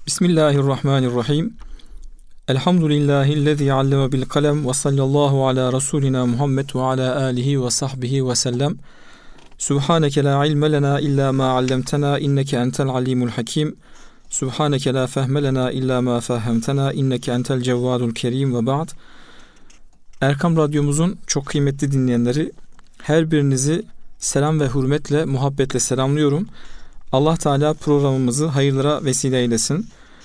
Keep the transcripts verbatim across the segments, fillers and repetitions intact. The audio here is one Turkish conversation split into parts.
Bismillahirrahmanirrahim. Elhamdülillahillezî alleme bil kalem ve sallallahu ala rasulina Muhammed ve ala alihi ve sahbihi ve sellem. Subhaneke la ilme lena illa ma allamtena inneke entel alimul hakim. Subhaneke la fehme lena illa ma fehemtena inneke entel cevvadul kerim ve ba'd. Erkam Radyomuzun çok kıymetli dinleyenleri, her birinizi selam ve hürmetle, muhabbetle selamlıyorum. Allah Teala programımızı hayırlara vesile eylesin.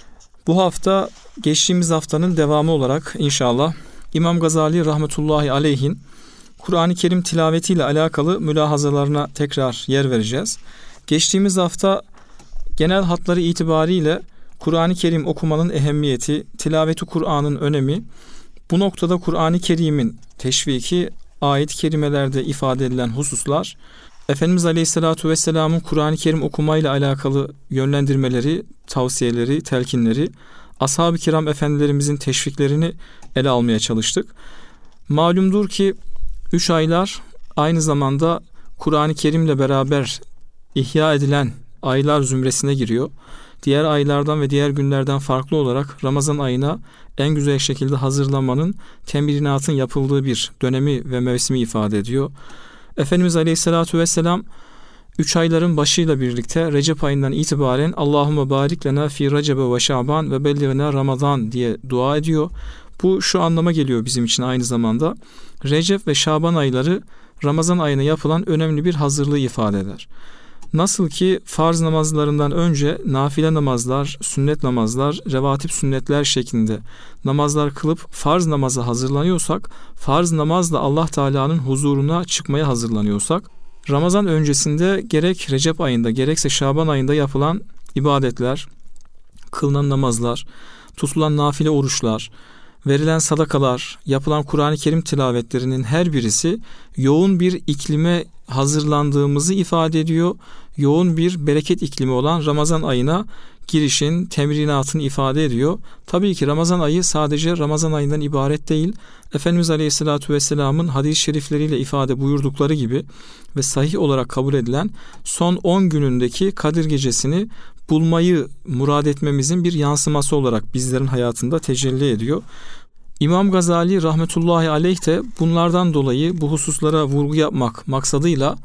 Bu hafta geçtiğimiz haftanın devamı olarak inşallah İmam Gazali rahmetullahi aleyhin Kur'an-ı Kerim tilavetiyle alakalı mülahazalarına tekrar yer vereceğiz. Geçtiğimiz hafta genel hatları itibariyle Kur'an-ı Kerim okumanın ehemmiyeti, tilaveti Kur'an'ın önemi, bu noktada Kur'an-ı Kerim'in teşviki, ayet-i kerimelerde ifade edilen hususlar, Efendimiz Aleyhisselatü Vesselam'ın Kur'an-ı Kerim okumayla alakalı yönlendirmeleri, tavsiyeleri, telkinleri, ashab-ı kiram efendilerimizin teşviklerini ele almaya çalıştık. Malumdur ki üç aylar aynı zamanda Kur'an-ı Kerim'le beraber ihya edilen aylar zümresine giriyor. Diğer aylardan ve diğer günlerden farklı olarak Ramazan ayına en güzel şekilde hazırlanmanın, temrinatın yapıldığı bir dönemi ve mevsimi ifade ediyor. Efendimiz Aleyhisselatü Vesselam üç ayların başıyla birlikte Recep ayından itibaren Allahümme barik lena fi Recebe ve Şaban ve belliğna Ramazan diye dua ediyor. Bu şu anlama geliyor bizim için aynı zamanda. Recep ve Şaban ayları Ramazan ayına yapılan önemli bir hazırlığı ifade eder. Nasıl ki farz namazlarından önce nafile namazlar, sünnet namazlar, revatip sünnetler şeklinde namazlar kılıp farz namaza hazırlanıyorsak, farz namazla Allah Teala'nın huzuruna çıkmaya hazırlanıyorsak, Ramazan öncesinde gerek Recep ayında gerekse Şaban ayında yapılan ibadetler, kılınan namazlar, tutulan nafile oruçlar, verilen sadakalar, yapılan Kur'an-ı Kerim tilavetlerinin her birisi yoğun bir iklime hazırlandığımızı ifade ediyor. Yoğun bir bereket iklimi olan Ramazan ayına girişin, temrinatını ifade ediyor. Tabii ki Ramazan ayı sadece Ramazan ayından ibaret değil. Efendimiz Aleyhisselatü Vesselam'ın hadis-i şerifleriyle ifade buyurdukları gibi ve sahih olarak kabul edilen son on günündeki Kadir Gecesi'ni bulmayı murad etmemizin bir yansıması olarak bizlerin hayatında tecelli ediyor. İmam Gazali rahmetullahi aleyh de bunlardan dolayı bu hususlara vurgu yapmak maksadıyla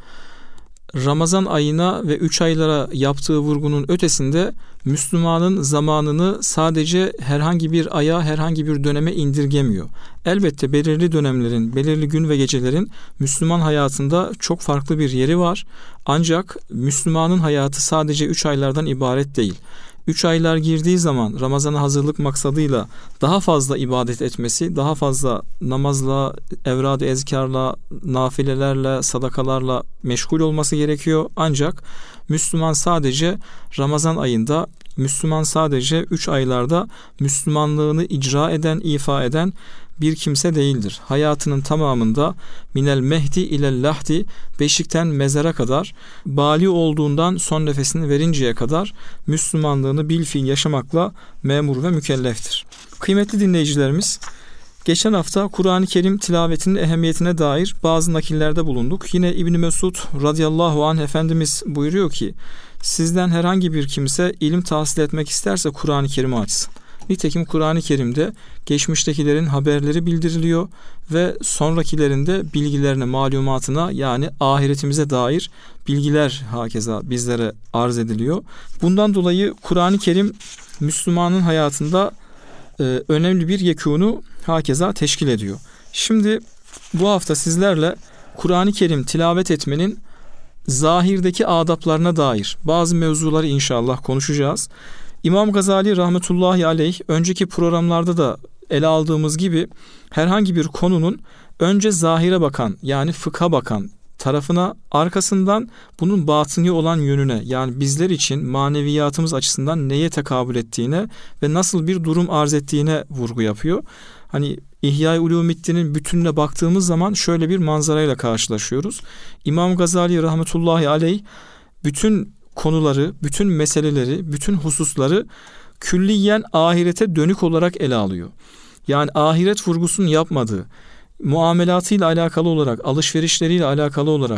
Ramazan ayına ve üç aylara yaptığı vurgunun ötesinde Müslümanın zamanını sadece herhangi bir aya, herhangi bir döneme indirgemiyor. Elbette belirli dönemlerin, belirli gün ve gecelerin Müslüman hayatında çok farklı bir yeri var. Ancak Müslümanın hayatı sadece üç aylardan ibaret değil. Üç aylar girdiği zaman Ramazan'a hazırlık maksadıyla daha fazla ibadet etmesi, daha fazla namazla, evrad-ı ezkarla, nafilelerle, sadakalarla meşgul olması gerekiyor. Ancak Müslüman sadece Ramazan ayında, Müslüman sadece üç aylarda Müslümanlığını icra eden, ifa eden bir kimse değildir. Hayatının tamamında minel mehdi ilel lahdi, beşikten mezara kadar, bali olduğundan son nefesini verinceye kadar Müslümanlığını bilfiil yaşamakla memur ve mükelleftir. Kıymetli dinleyicilerimiz, geçen hafta Kur'an-ı Kerim tilavetinin ehemmiyetine dair bazı nakillerde bulunduk. Yine İbn Mesud radıyallahu anh Efendimiz buyuruyor ki, sizden herhangi bir kimse ilim tahsil etmek isterse Kur'an-ı Kerim'i açsın. Nitekim Kur'an-ı Kerim'de geçmiştekilerin haberleri bildiriliyor ve sonrakilerin de bilgilerine, malumatına, yani ahiretimize dair bilgiler hakeza bizlere arz ediliyor. Bundan dolayı Kur'an-ı Kerim Müslümanın hayatında e, önemli bir yekûnu hakeza teşkil ediyor. Şimdi bu hafta sizlerle Kur'an-ı Kerim tilavet etmenin zahirdeki adaplarına dair bazı mevzuları inşallah konuşacağız. İmam Gazali rahmetullahi aleyh önceki programlarda da ele aldığımız gibi herhangi bir konunun önce zahire bakan, yani fıkha bakan tarafına, arkasından bunun batıni olan yönüne, yani bizler için maneviyatımız açısından neye tekabül ettiğine ve nasıl bir durum arz ettiğine vurgu yapıyor. Hani İhya-i Ulûmiddin'in bütününe baktığımız zaman şöyle bir manzarayla karşılaşıyoruz. İmam Gazali rahmetullahi aleyh bütün konuları, bütün meseleleri, bütün hususları külliyen ahirete dönük olarak ele alıyor. Yani ahiret vurgusunu yapmadığı, muamelatıyla alakalı olarak, alışverişleriyle alakalı olarak,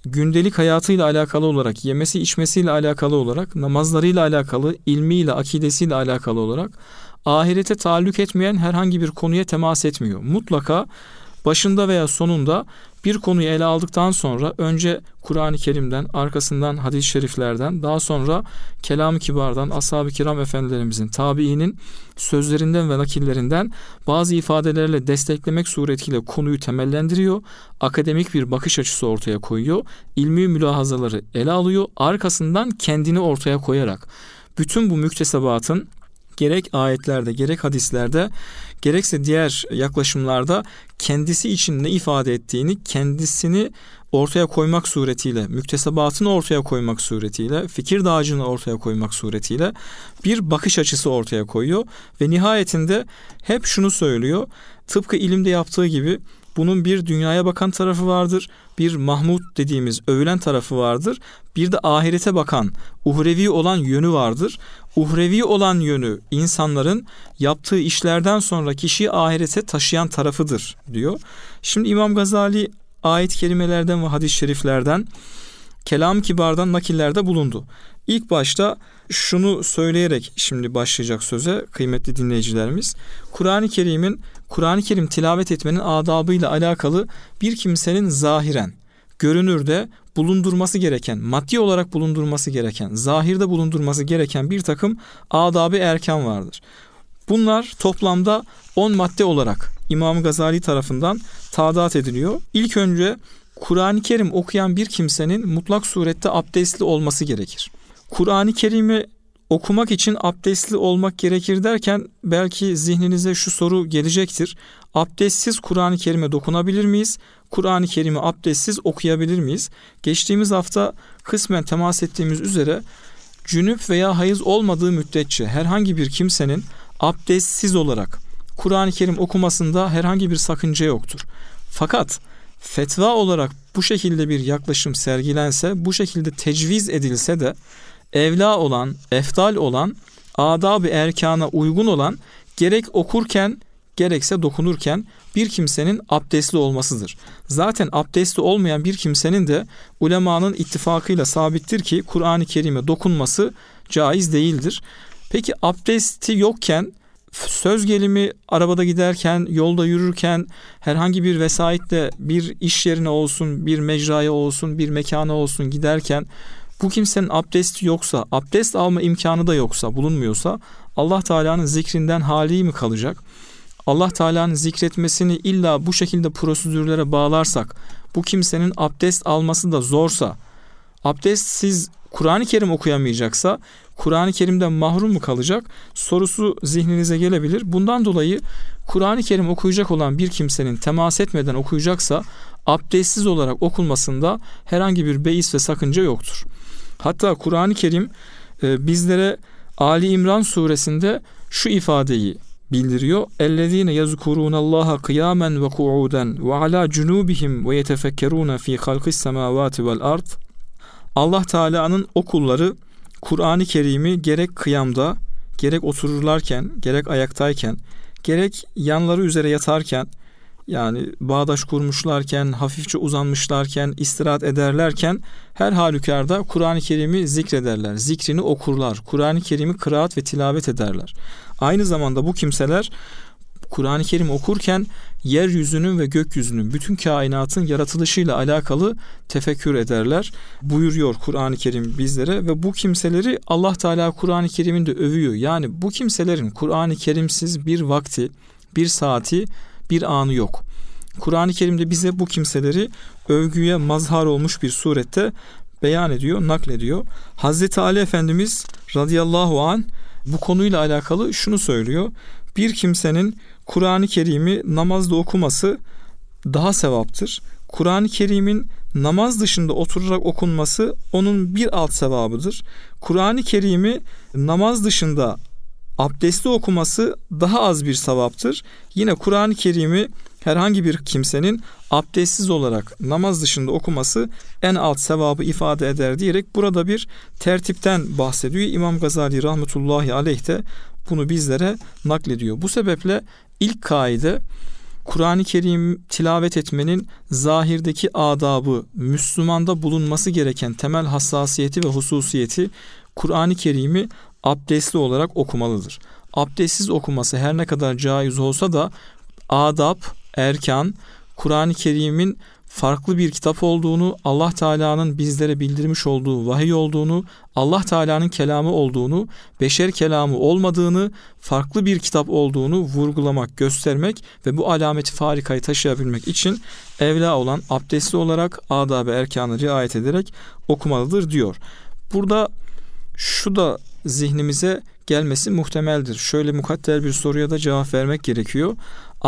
gündelik hayatıyla alakalı olarak, yemesi içmesiyle alakalı olarak, namazlarıyla alakalı, ilmiyle, akidesiyle alakalı olarak ahirete taalluk etmeyen herhangi bir konuya temas etmiyor. Mutlaka başında veya sonunda bir konuyu ele aldıktan sonra önce Kur'an-ı Kerim'den, arkasından hadis-i şeriflerden, daha sonra kelam-ı kibardan, ashab-ı kiram efendilerimizin, tabiinin sözlerinden ve nakillerinden bazı ifadelerle desteklemek suretiyle konuyu temellendiriyor, akademik bir bakış açısı ortaya koyuyor, ilmi mülahazaları ele alıyor, arkasından kendini ortaya koyarak bütün bu müktesebatın gerek ayetlerde, gerek hadislerde, gerekse diğer yaklaşımlarda kendisi için ne ifade ettiğini, kendisini ortaya koymak suretiyle, müktesebatını ortaya koymak suretiyle, fikir dağarcığını ortaya koymak suretiyle bir bakış açısı ortaya koyuyor ve nihayetinde hep şunu söylüyor: tıpkı ilimde yaptığı gibi bunun bir dünyaya bakan tarafı vardır, bir Mahmud dediğimiz övülen tarafı vardır, bir de ahirete bakan, uhrevi olan yönü vardır. Uhrevi olan yönü insanların yaptığı işlerden sonra kişiyi ahirete taşıyan tarafıdır diyor. Şimdi İmam Gazali ayet-i kerimelerden ve hadis-i şeriflerden, kelam-ı kibardan nakillerde bulundu. İlk başta şunu söyleyerek şimdi başlayacak söze kıymetli dinleyicilerimiz. Kur'an-ı Kerim'in, Kur'an-ı Kerim tilavet etmenin adabıyla alakalı bir kimsenin zahiren, görünürde bulundurması gereken, maddi olarak bulundurması gereken, zahirde bulundurması gereken bir takım adab-ı erkan vardır. Bunlar toplamda on madde olarak İmam Gazali tarafından tadat ediliyor. İlk önce Kur'an-ı Kerim okuyan bir kimsenin mutlak surette abdestli olması gerekir. Kur'an-ı Kerim'i okumak için abdestli olmak gerekir derken belki zihninize şu soru gelecektir: abdestsiz Kur'an-ı Kerim'e dokunabilir miyiz? Kur'an-ı Kerim'i abdestsiz okuyabilir miyiz? Geçtiğimiz hafta kısmen temas ettiğimiz üzere cünüp veya hayız olmadığı müddetçe herhangi bir kimsenin abdestsiz olarak Kur'an-ı Kerim okumasında herhangi bir sakınca yoktur. Fakat fetva olarak bu şekilde bir yaklaşım sergilense, bu şekilde tecviz edilse de evla olan, efdal olan, adab-ı erkana uygun olan gerek okurken gerekse dokunurken bir kimsenin abdestli olmasıdır. Zaten abdestli olmayan bir kimsenin de ulemanın ittifakıyla sabittir ki Kur'an-ı Kerim'e dokunması caiz değildir. Peki abdesti yokken, söz gelimi arabada giderken, yolda yürürken, herhangi bir vesayetle bir iş yerine olsun, bir mecraya olsun, bir mekana olsun giderken bu kimsenin abdesti yoksa, abdest alma imkanı da yoksa, bulunmuyorsa Allah Teala'nın zikrinden hali mi kalacak? Allah Teala'nın zikretmesini illa bu şekilde prosedürlere bağlarsak, bu kimsenin abdest alması da zorsa, abdestsiz Kur'an-ı Kerim okuyamayacaksa Kur'an-ı Kerim'den mahrum mu kalacak sorusu zihninize gelebilir. Bundan dolayı Kur'an-ı Kerim okuyacak olan bir kimsenin temas etmeden okuyacaksa abdestsiz olarak okunmasında herhangi bir beis ve sakınca yoktur. Hatta Kur'an-ı Kerim e, bizlere Ali İmran suresinde şu ifadeyi bildiriyor. اَلَّذ۪ينَ يَذْكُرُونَ اللّٰهَ قِيَامًا وَقُعُودًا وَعَلَى جُنُوبِهِمْ وَيَتَفَكَّرُونَ ف۪ي خَلْقِ السَّمَاوَاتِ وَالْاَرْضِ. Allah Teala'nın o kulları Kur'an-ı Kerim'i gerek kıyamda, gerek otururlarken, gerek ayaktayken, gerek yanları üzere yatarken, yani bağdaş kurmuşlarken, hafifçe uzanmışlarken, istirahat ederlerken her halükarda Kur'an-ı Kerim'i zikrederler, zikrini okurlar, Kur'an-ı Kerim'i kıraat ve tilavet ederler. Aynı zamanda bu kimseler Kur'an-ı Kerim okurken yeryüzünün ve gökyüzünün, bütün kainatın yaratılışıyla alakalı tefekkür ederler. Buyuruyor Kur'an-ı Kerim bizlere ve bu kimseleri Allah Teala Kur'an-ı Kerim'in de övüyor. Yani bu kimselerin Kur'an-ı Kerimsiz bir vakti, bir saati, bir anı yok. Kur'an-ı Kerim'de bize bu kimseleri övgüye mazhar olmuş bir surette beyan ediyor, naklediyor. Hazreti Ali Efendimiz radıyallahu anh bu konuyla alakalı şunu söylüyor: bir kimsenin Kur'an-ı Kerim'i namazda okuması daha sevaptır. Kur'an-ı Kerim'in namaz dışında oturarak okunması onun bir alt sevabıdır. Kur'an-ı Kerim'i namaz dışında abdestli okuması daha az bir sevaptır. Yine Kur'an-ı Kerim'i herhangi bir kimsenin abdestsiz olarak namaz dışında okuması en alt sevabı ifade eder diyerek burada bir tertipten bahsediyor. İmam Gazali rahmetullahi aleyh de bunu bizlere naklediyor. Bu sebeple ilk kaide Kur'an-ı Kerim tilavet etmenin zahirdeki adabı, Müslümanda bulunması gereken temel hassasiyeti ve hususiyeti, Kur'an-ı Kerim'i abdestli olarak okumalıdır. Abdestsiz okuması her ne kadar caiz olsa da adab, erkan, Kur'an-ı Kerim'in farklı bir kitap olduğunu, Allah Teala'nın bizlere bildirmiş olduğu vahiy olduğunu, Allah Teala'nın kelamı olduğunu, beşer kelamı olmadığını, farklı bir kitap olduğunu vurgulamak, göstermek ve bu alameti farikayı taşıyabilmek için evla olan abdestli olarak adab-ı erkanı riayet ederek okumalıdır diyor. Burada şu da zihnimize gelmesi muhtemeldir. Şöyle mukadder bir soruya da cevap vermek gerekiyor.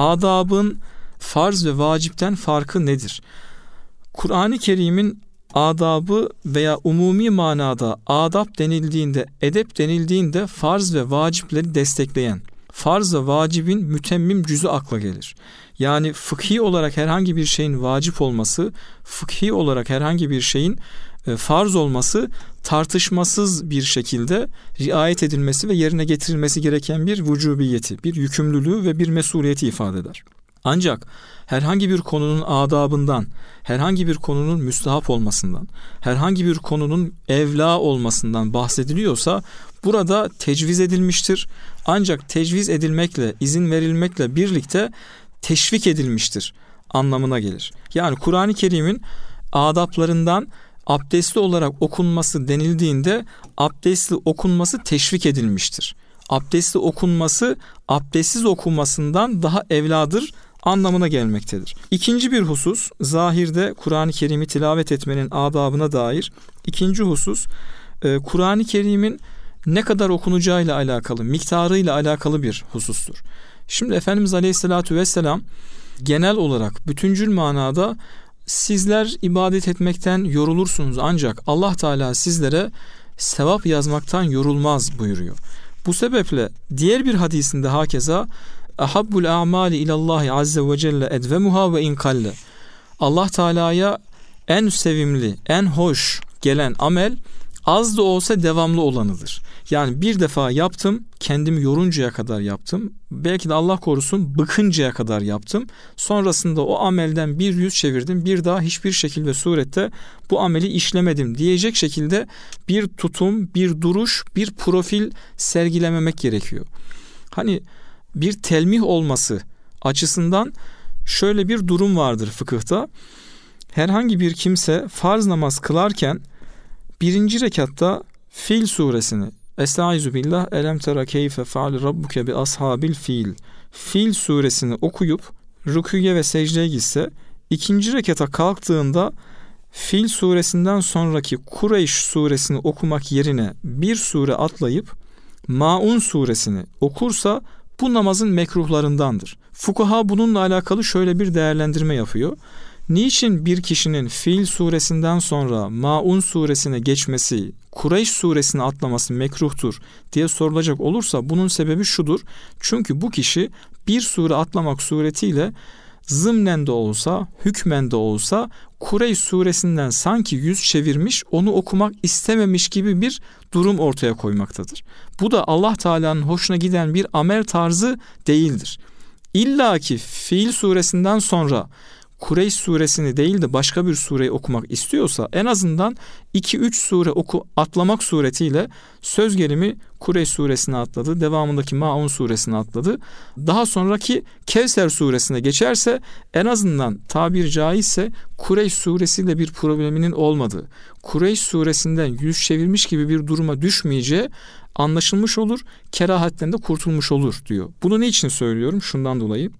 Adabın farz ve vacipten farkı nedir? Kur'an-ı Kerim'in adabı veya umumi manada adab denildiğinde, edep denildiğinde farz ve vacipleri destekleyen, farz ve vacibin mütemmim cüzü akla gelir. Yani fıkhi olarak herhangi bir şeyin vacip olması, fıkhi olarak herhangi bir şeyin farz olması tartışmasız bir şekilde riayet edilmesi ve yerine getirilmesi gereken bir vücubiyeti, bir yükümlülüğü ve bir mesuliyeti ifade eder. Ancak herhangi bir konunun adabından, herhangi bir konunun müstahap olmasından, herhangi bir konunun evla olmasından bahsediliyorsa burada tecviz edilmiştir. Ancak tecviz edilmekle, izin verilmekle birlikte teşvik edilmiştir anlamına gelir. Yani Kur'an-ı Kerim'in adaplarından abdestli olarak okunması denildiğinde abdestli okunması teşvik edilmiştir. Abdestli okunması abdestsiz okunmasından daha evladır anlamına gelmektedir. İkinci bir husus, zahirde Kur'an-ı Kerim'i tilavet etmenin adabına dair ikinci husus, e, Kur'an-ı Kerim'in ne kadar okunacağıyla alakalı, miktarıyla alakalı bir husustur. Şimdi Efendimiz Aleyhisselatü Vesselam genel olarak bütüncül manada sizler ibadet etmekten yorulursunuz ancak Allah Teala sizlere sevap yazmaktan yorulmaz buyuruyor. Bu sebeple diğer bir hadisinde hakeza ahabbul a'mali ilallahi azze ve celle edvemuha ve inkalle. Allah Teala'ya en sevimli, en hoş gelen amel az da olsa devamlı olanıdır. Yani bir defa yaptım, kendimi yoruncaya kadar yaptım. Belki de Allah korusun bıkıncaya kadar yaptım. Sonrasında o amelden bir yüz çevirdim. Bir daha hiçbir şekil ve surette bu ameli işlemedim diyecek şekilde bir tutum, bir duruş, bir profil sergilememek gerekiyor. Hani bir telmih olması açısından şöyle bir durum vardır fıkıhta. Herhangi bir kimse farz namaz kılarken birinci rekatta Fil suresini Estaizu billah elem tera keyfe feal rabbuke bi ashabil fil Fil suresini okuyup rükûye ve secdeye gitse, ikinci rekata kalktığında Fil suresinden sonraki Kureyş suresini okumak yerine bir sure atlayıp Maun suresini okursa bu namazın mekruhlarındandır. Fukaha bununla alakalı şöyle bir değerlendirme yapıyor. Niçin bir kişinin Fil suresinden sonra Maun suresine geçmesi, Kureyş suresini atlaması mekruhtur diye sorulacak olursa bunun sebebi şudur. Çünkü bu kişi bir sure atlamak suretiyle zımnen de olsa, hükmen de olsa Kureyş suresinden sanki yüz çevirmiş, onu okumak istememiş gibi bir durum ortaya koymaktadır. Bu da Allah Teala'nın hoşuna giden bir amel tarzı değildir. İlla ki Fil suresinden sonra Kureyş suresini değil de başka bir sureyi okumak istiyorsa en azından iki üç sure oku atlamak suretiyle söz gelimi Kureyş suresini atladı, devamındaki Maun suresini atladı. Daha sonraki Kevser suresine geçerse en azından tabir caizse Kureyş suresiyle bir probleminin olmadığı, Kureyş suresinden yüz çevirmiş gibi bir duruma düşmeyeceği anlaşılmış olur, kerahatten de kurtulmuş olur diyor. Bunu niçin söylüyorum? Şundan dolayı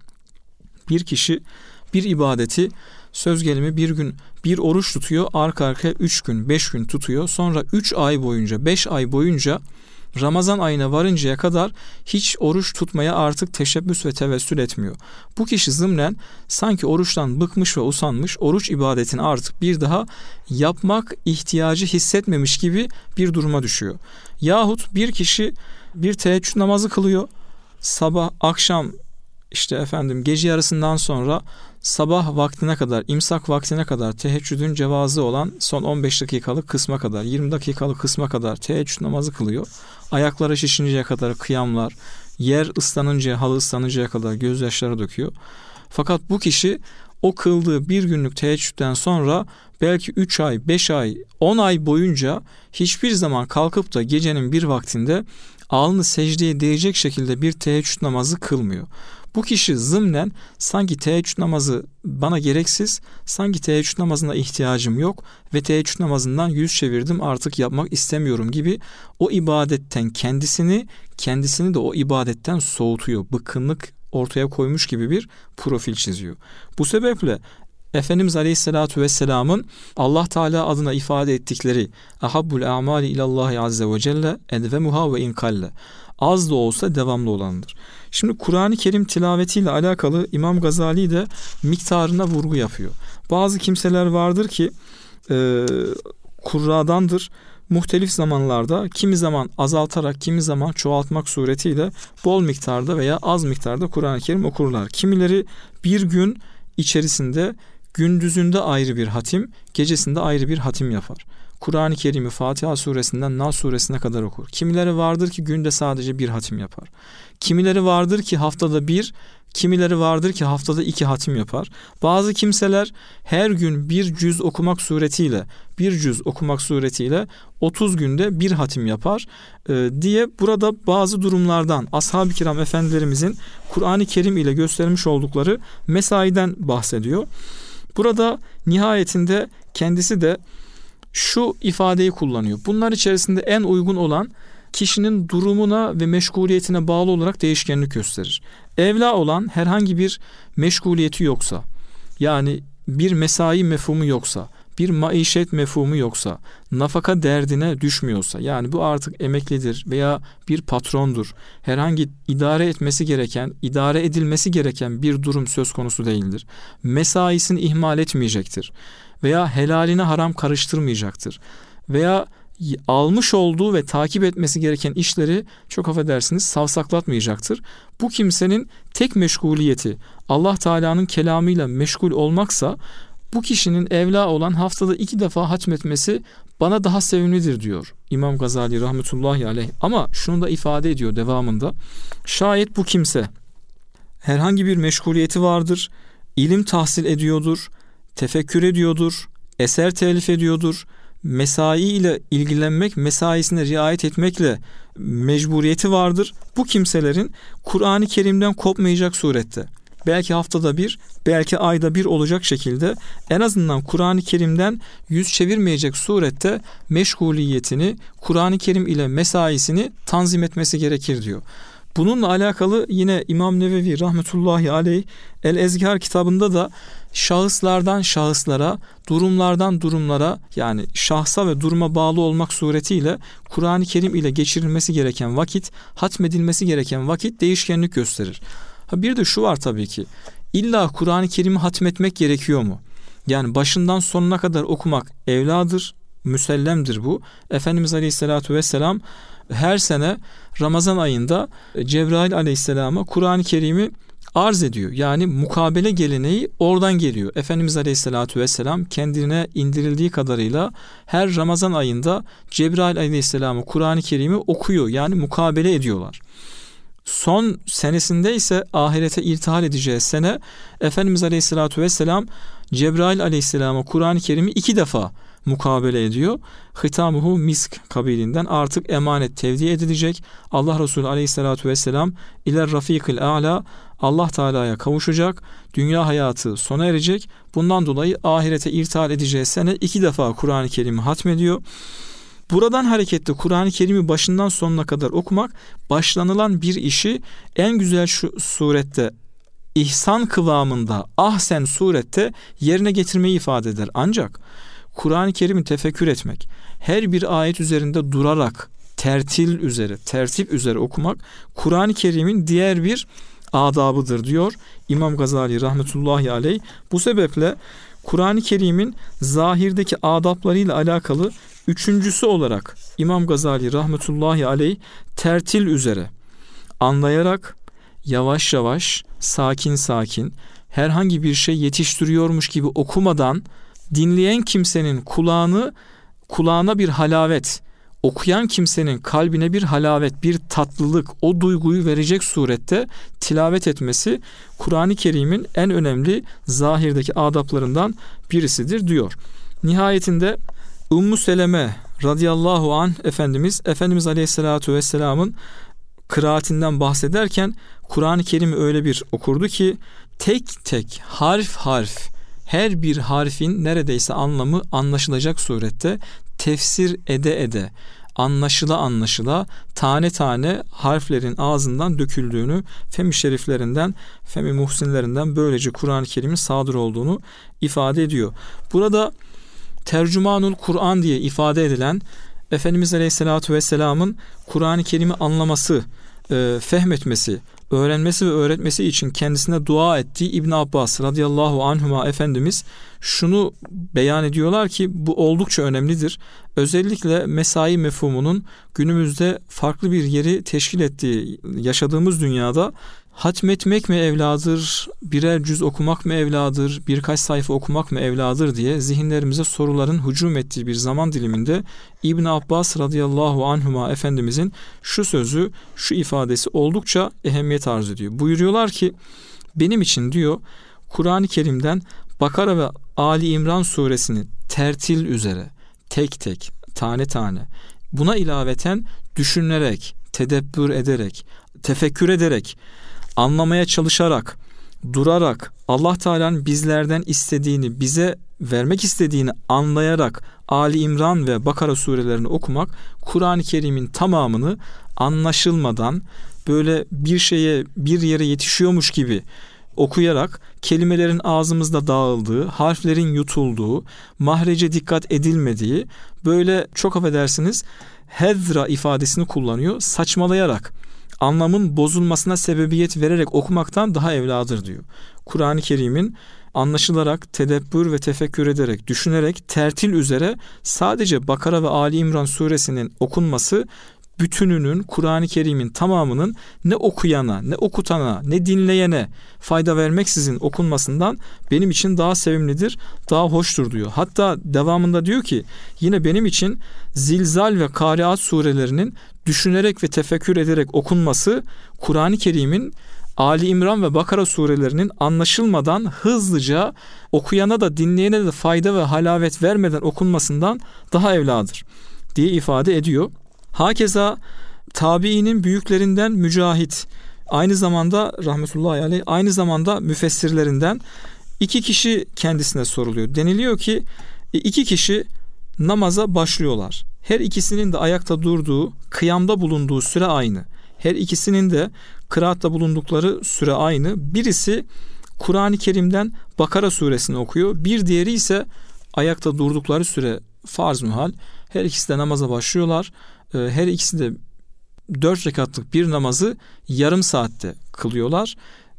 bir kişi bir ibadeti söz gelimi bir gün bir oruç tutuyor, arka arkaya üç gün beş gün tutuyor, sonra üç ay boyunca beş ay boyunca Ramazan ayına varıncaya kadar hiç oruç tutmaya artık teşebbüs ve tevessül etmiyor. Bu kişi zımnen sanki oruçtan bıkmış ve usanmış, oruç ibadetini artık bir daha yapmak ihtiyacı hissetmemiş gibi bir duruma düşüyor. Yahut bir kişi bir teheccüd namazı kılıyor, sabah akşam işte efendim gece yarısından sonra sabah vaktine kadar, imsak vaktine kadar teheccüdün cevazı olan son on beş dakikalık kısma kadar, yirmi dakikalık kısma kadar teheccüd namazı kılıyor. Ayakları şişinceye kadar kıyamlar, yer ıslanıncaya, halı ıslanıncaya kadar gözyaşları döküyor. Fakat bu kişi o kıldığı bir günlük teheccüden sonra belki üç ay, beş ay, on ay boyunca hiçbir zaman kalkıp da gecenin bir vaktinde alnı secdeye değecek şekilde bir teheccüd namazı kılmıyor. Bu kişi zımnen sanki teheccüd namazı bana gereksiz, sanki teheccüd namazına ihtiyacım yok ve teheccüd namazından yüz çevirdim, artık yapmak istemiyorum gibi o ibadetten kendisini, kendisini de o ibadetten soğutuyor. Bıkkınlık ortaya koymuş gibi bir profil çiziyor. Bu sebeple Efendimiz Aleyhisselatü Vesselam'ın Allah Teala adına ifade ettikleri ahabbul a'mali ilallahi azze ve celle edvemuha ve inkalle, az da olsa devamlı olandır. Şimdi Kur'an-ı Kerim tilavetiyle alakalı İmam Gazali de miktarına vurgu yapıyor. Bazı kimseler vardır ki e, kurradandır. Muhtelif zamanlarda kimi zaman azaltarak, kimi zaman çoğaltmak suretiyle bol miktarda veya az miktarda Kur'an-ı Kerim okurlar. Kimileri bir gün içerisinde gündüzünde ayrı bir hatim, gecesinde ayrı bir hatim yapar. Kur'an-ı Kerim'i Fatiha suresinden Nas suresine kadar okur. Kimileri vardır ki günde sadece bir hatim yapar. Kimileri vardır ki haftada bir, kimileri vardır ki haftada iki hatim yapar. Bazı kimseler her gün bir cüz okumak suretiyle, bir cüz okumak suretiyle otuz günde bir hatim yapar ee, diye burada bazı durumlardan ashab-ı kiram efendilerimizin Kur'an-ı Kerim ile göstermiş oldukları mesaiden bahsediyor. Burada nihayetinde kendisi de şu ifadeyi kullanıyor. Bunlar içerisinde en uygun olan kişinin durumuna ve meşguliyetine bağlı olarak değişkenlik gösterir. Evla olan herhangi bir meşguliyeti yoksa, yani bir mesai mefhumu yoksa, bir maişet mefhumu yoksa, nafaka derdine düşmüyorsa, yani bu artık emeklidir veya bir patrondur, herhangi idare etmesi gereken, idare edilmesi gereken bir durum söz konusu değildir. Mesaisini ihmal etmeyecektir veya helaline haram karıştırmayacaktır veya almış olduğu ve takip etmesi gereken işleri, çok affedersiniz, savsaklatmayacaktır. Bu kimsenin tek meşguliyeti Allah Teala'nın kelamıyla meşgul olmaksa, bu kişinin evla olan haftada iki defa hatmetmesi bana daha sevimlidir diyor İmam Gazali rahmetullahi aleyh. Ama şunu da ifade ediyor devamında: şayet bu kimse herhangi bir meşguliyeti vardır, ilim tahsil ediyordur, tefekkür ediyordur, eser telif ediyordur, mesai ile ilgilenmek, mesaisine riayet etmekle mecburiyeti vardır. Bu kimselerin Kur'an-ı Kerim'den kopmayacak surette, belki haftada bir, belki ayda bir olacak şekilde, en azından Kur'an-ı Kerim'den yüz çevirmeyecek surette meşguliyetini, Kur'an-ı Kerim ile mesaisini tanzim etmesi gerekir diyor. Bununla alakalı yine İmam Nevevi rahmetullahi aleyh El-Ezkar kitabında da şahıslardan şahıslara, durumlardan durumlara, yani şahsa ve duruma bağlı olmak suretiyle Kur'an-ı Kerim ile geçirilmesi gereken vakit, hatmedilmesi gereken vakit değişkenlik gösterir. Ha bir de şu var tabii ki, illa Kur'an-ı Kerim'i hatmetmek gerekiyor mu? Yani başından sonuna kadar okumak evladır, müsellemdir bu. Efendimiz Aleyhisselatü Vesselam her sene Ramazan ayında Cebrail Aleyhisselam'a Kur'an-ı Kerim'i arz ediyor. Yani mukabele geleneği oradan geliyor. Efendimiz Aleyhisselatü Vesselam kendine indirildiği kadarıyla her Ramazan ayında Cebrail Aleyhisselam'a Kur'an-ı Kerim'i okuyor. Yani mukabele ediyorlar. Son senesinde ise ahirete irtihal edeceği sene Efendimiz Aleyhisselatü Vesselam Cebrail Aleyhisselam'a Kur'an-ı Kerim'i iki defa mukabele ediyor. Hitamuhu misk kabilinden, artık emanet tevdi edilecek. Allah Resulü Aleyhisselatü Vesselam iler rafikil a'la, Allah Teala'ya kavuşacak. Dünya hayatı sona erecek. Bundan dolayı ahirete irtihal edeceği sene iki defa Kur'an-ı Kerim'i hatmediyor. Buradan hareketle Kur'an-ı Kerim'i başından sonuna kadar okumak, başlanılan bir işi en güzel şu surette, ihsan kıvamında, ahsen surette yerine getirmeyi ifade eder. Ancak Kur'an-ı Kerim'i tefekkür etmek, her bir ayet üzerinde durarak tertil üzere, tertip üzere okumak Kur'an-ı Kerim'in diğer bir adabıdır diyor İmam Gazali rahmetullahi aleyh. Bu sebeple Kur'an-ı Kerim'in zahirdeki adaplarıyla alakalı üçüncüsü olarak İmam Gazali rahmetullahi aleyh tertil üzere, anlayarak, yavaş yavaş, sakin sakin, herhangi bir şey yetiştiriyormuş gibi okumadan, dinleyen kimsenin kulağını kulağına bir halavet, okuyan kimsenin kalbine bir halavet, bir tatlılık, o duyguyu verecek surette tilavet etmesi Kur'an-ı Kerim'in en önemli zahirdeki adaplarından birisidir diyor. Nihayetinde Ümmü Seleme radıyallahu anh Efendimiz, Efendimiz Aleyhisselatü Vesselam'ın kıraatinden bahsederken Kur'an-ı Kerim'i öyle bir okurdu ki tek tek harf harf her bir harfin neredeyse anlamı anlaşılacak surette tefsir ede ede anlaşıla anlaşıla tane tane harflerin ağzından döküldüğünü, Fem-i Şeriflerinden, Fem-i Muhsinlerinden böylece Kur'an-ı Kerim'in sadır olduğunu ifade ediyor. Burada Tercümanul Kur'an diye ifade edilen Efendimiz Aleyhisselatü Vesselam'ın Kur'an-ı Kerim'i anlaması, e, fehmetmesi, öğrenmesi ve öğretmesi için kendisine dua ettiği İbn Abbas radıyallahu anhuma Efendimiz şunu beyan ediyorlar ki bu oldukça önemlidir. Özellikle mesai mefhumunun günümüzde farklı bir yeri teşkil ettiği yaşadığımız dünyada hatmetmek mi evladır, birer cüz okumak mı evladır, birkaç sayfa okumak mı evladır diye zihinlerimize soruların hücum ettiği bir zaman diliminde İbn Abbas radıyallahu anhuma Efendimizin şu sözü, şu ifadesi oldukça ehemmiyet arz ediyor. Buyuruyorlar ki benim için diyor Kur'an-ı Kerim'den Bakara ve Ali İmran suresini tertil üzere tek tek, tane tane, buna ilaveten düşünerek, tedebbür ederek, tefekkür ederek, anlamaya çalışarak, durarak, Allah Teala'nın bizlerden istediğini, bize vermek istediğini anlayarak Ali İmran ve Bakara surelerini okumak, Kur'an-ı Kerim'in tamamını anlaşılmadan böyle bir şeye, bir yere yetişiyormuş gibi okuyarak kelimelerin ağzımızda dağıldığı, harflerin yutulduğu, mahrece dikkat edilmediği, böyle çok affedersiniz hezra ifadesini kullanıyor, saçmalayarak, anlamın bozulmasına sebebiyet vererek okumaktan daha evladır diyor. Kur'an-ı Kerim'in anlaşılarak, tedebbür ve tefekkür ederek, düşünerek, tertil üzere sadece Bakara ve Ali İmran suresinin okunması, bütününün, Kur'an-ı Kerim'in tamamının ne okuyana, ne okutana, ne dinleyene fayda vermeksizin okunmasından benim için daha sevimlidir, daha hoştur diyor. Hatta devamında diyor ki yine benim için Zilzal ve Kariat surelerinin düşünerek ve tefekkür ederek okunması, Kur'an-ı Kerim'in Ali İmran ve Bakara surelerinin anlaşılmadan hızlıca okuyana da dinleyene de fayda ve halavet vermeden okunmasından daha evladır diye ifade ediyor. Hakeza tabiinin büyüklerinden Mücahit, aynı zamanda rahmetullahi aleyh, aynı zamanda müfessirlerinden iki kişi kendisine soruluyor. Deniliyor ki iki kişi namaza başlıyorlar. Her ikisinin de ayakta durduğu, kıyamda bulunduğu süre aynı. Her ikisinin de kıraatta bulundukları süre aynı. Birisi Kur'an-ı Kerim'den Bakara suresini okuyor. Bir diğeri ise ayakta durdukları süre farz muhal. Her ikisi de namaza başlıyorlar. Her ikisi de dört rekatlık bir namazı yarım saatte kılıyorlar.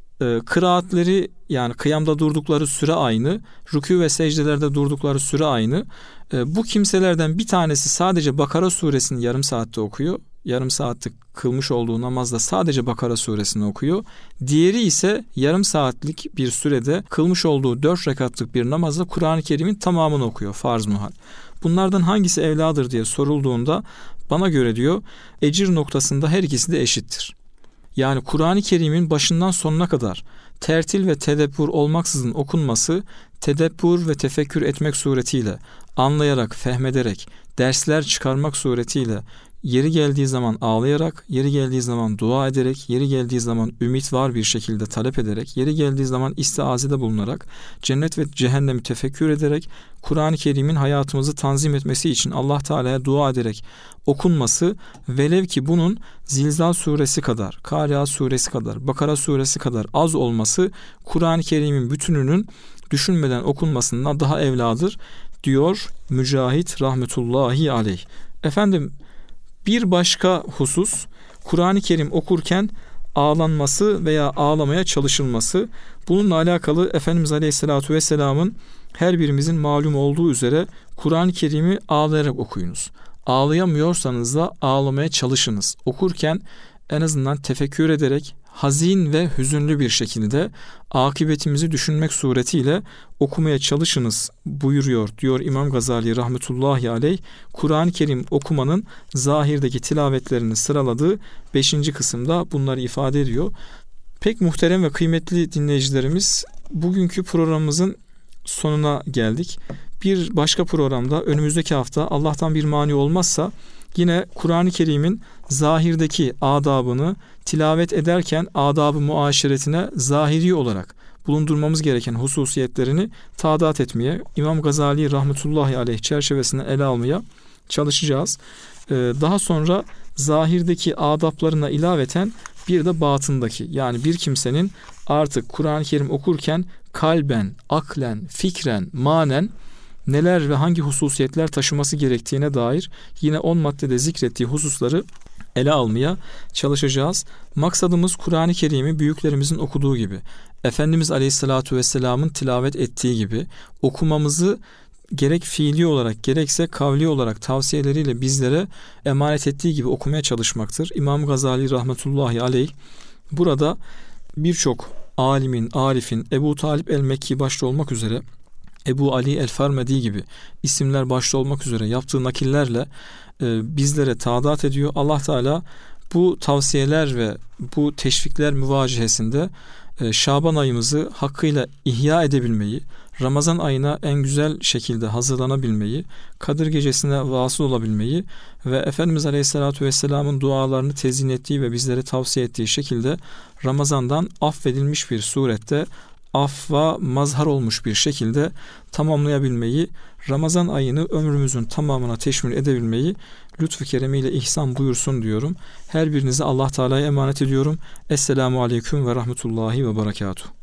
Kıraatleri, yani kıyamda durdukları süre aynı. Rükû ve secdelerde durdukları süre aynı. Bu kimselerden bir tanesi sadece Bakara suresini yarım saatte okuyor. Yarım saatlik kılmış olduğu namazda sadece Bakara suresini okuyor. Diğeri ise yarım saatlik bir sürede kılmış olduğu dört rekatlık bir namazda Kur'an-ı Kerim'in tamamını okuyor farz muhal. Bunlardan hangisi evladır diye sorulduğunda bana göre diyor ecir noktasında her ikisi de eşittir. Yani Kur'an-ı Kerim'in başından sonuna kadar tertil ve tedebbür olmaksızın okunması, tedebbür ve tefekkür etmek suretiyle, anlayarak, fehmederek, dersler çıkarmak suretiyle, yeri geldiği zaman ağlayarak, yeri geldiği zaman dua ederek, yeri geldiği zaman ümit var bir şekilde talep ederek, yeri geldiği zaman istiazede bulunarak, cennet ve cehennemi tefekkür ederek, Kur'an-ı Kerim'in hayatımızı tanzim etmesi için Allah Teala'ya dua ederek okunması, velev ki bunun Zilzal suresi kadar, Kariat suresi kadar, Bakara suresi kadar az olması, Kur'an-ı Kerim'in bütününün düşünmeden okunmasından daha evladır diyor Mücahit rahmetullahi aleyh. Efendim, bir başka husus, Kur'an-ı Kerim okurken ağlanması veya ağlamaya çalışılması. Bununla alakalı Efendimiz Aleyhisselatü Vesselam'ın her birimizin malum olduğu üzere Kur'an-ı Kerim'i ağlayarak okuyunuz. Ağlayamıyorsanız da ağlamaya çalışınız. Okurken en azından tefekkür ederek hazin ve hüzünlü bir şekilde akıbetimizi düşünmek suretiyle okumaya çalışınız buyuruyor diyor İmam Gazali rahmetullahi aleyh. Kur'an-ı Kerim okumanın zahirdeki tilavetlerini sıraladığı beşinci kısımda bunları ifade ediyor. Pek muhterem ve kıymetli dinleyicilerimiz, bugünkü programımızın sonuna geldik. Bir başka programda önümüzdeki hafta Allah'tan bir mani olmazsa yine Kur'an-ı Kerim'in zahirdeki adabını tilavet ederken adab-ı muaşeretine zahiri olarak bulundurmamız gereken hususiyetlerini taadat etmeye, İmam Gazali rahmetullahi aleyh çerçevesine ele almaya çalışacağız. Ee, daha sonra zahirdeki adaplarına ilaveten bir de batındaki, yani bir kimsenin artık Kur'an-ı Kerim okurken kalben, aklen, fikren, manen neler ve hangi hususiyetler taşıması gerektiğine dair yine on maddede zikrettiği hususları ele almaya çalışacağız. Maksadımız Kur'an-ı Kerim'i büyüklerimizin okuduğu gibi, Efendimiz Aleyhisselatü Vesselam'ın tilavet ettiği gibi okumamızı gerek fiili olarak gerekse kavli olarak tavsiyeleriyle bizlere emanet ettiği gibi okumaya çalışmaktır. İmam Gazali rahmetullahi aleyh burada birçok alimin, arifin, Ebu Talip el-Mekki başta olmak üzere, Ebu Ali el-Farmedi gibi isimler başta olmak üzere yaptığı nakillerle e, bizlere taadat ediyor. Allah Teala bu tavsiyeler ve bu teşvikler müvacihesinde e, Şaban ayımızı hakkıyla ihya edebilmeyi, Ramazan ayına en güzel şekilde hazırlanabilmeyi, Kadir Gecesi'ne vasıl olabilmeyi ve Efendimiz Aleyhisselatü Vesselam'ın dualarını tezyin ettiği ve bizlere tavsiye ettiği şekilde Ramazan'dan affedilmiş bir surette, affa mazhar olmuş bir şekilde tamamlayabilmeyi, Ramazan ayını ömrümüzün tamamına teşmil edebilmeyi lütfu keremiyle ihsan buyursun diyorum. Her birinize Allah Teala'ya emanet ediyorum. Esselamu Aleyküm ve Rahmetullahi ve Berekatuhu.